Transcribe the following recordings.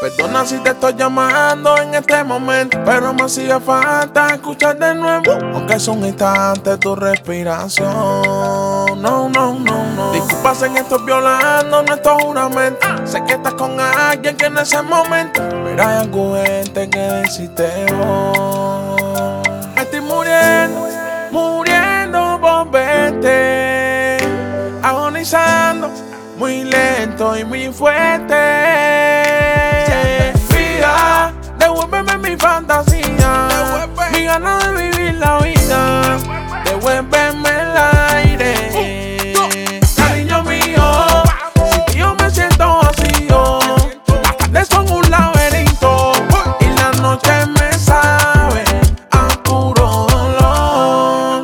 Perdona si te estoy llamando en este momento, pero me hacía falta escuchar de nuevo, aunque es un instante tu respiración. No, no, no, no. Disculpas en esto violando nuestro juramento. Sé que estás con alguien que en ese momento, pero hay algo gente que deciste hoy. Me estoy muriendo, muriendo por verte, agonizando muy lento y muy fuerte. Vida, devuélveme mi fantasía, mi ganas de vivir la vida. Devuélveme el aire, cariño mío. Sin ti yo me siento vacío. Las tardes son un laberinto y las noches me saben a puro dolor.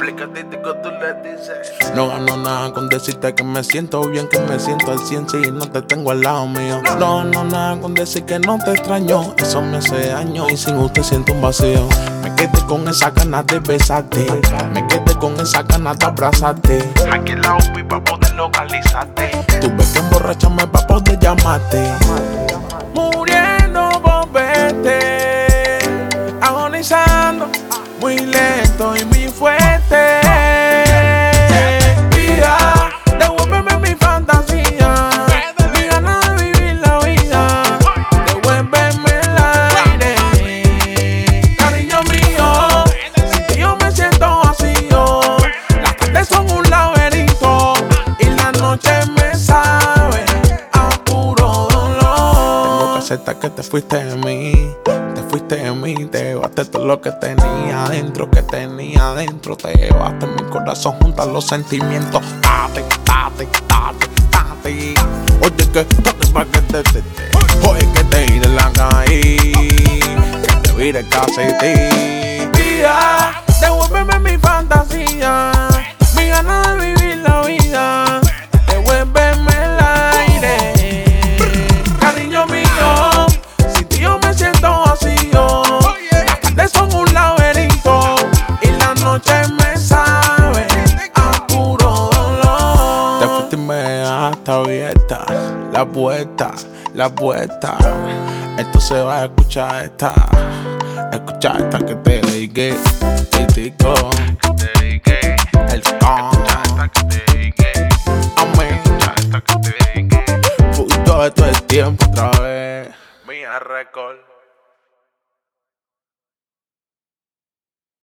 No gano nada con decirte que me siento bien, que me siento al 100 si no te tengo al lado mío. No gano nada con decir que no te extraño, eso me hace daño y sin usted siento un vacío. Me quedé con esa ganas de besarte, me quedé con esa ganas de abrazarte. Aquí en la UPI pa' poder localizarte, tuve que emborracharme pa' poder llamarte. Muriendo por verte, agonizando muy lento y muy fuerte. Que te fuiste de mí, te llevaste todo lo que tenía adentro, te llevaste en mi corazón, juntas los sentimientos. Tate. Oye, que te iré en la calle, que te vire casi ti. Vida, devuélveme mi fantasía, mi ganas de vivir la vida. Devuélveme el aire, cariño mío. Sin ti yo me siento vacío. Las tardes son un laberinto y las noches me saben a puro dolor. Te fuiste y me dejaste abierta la puerta. Esto se va a escuchar esta que te dediqué. El con amén. Fui todo el tiempo otra vez. Mía Record.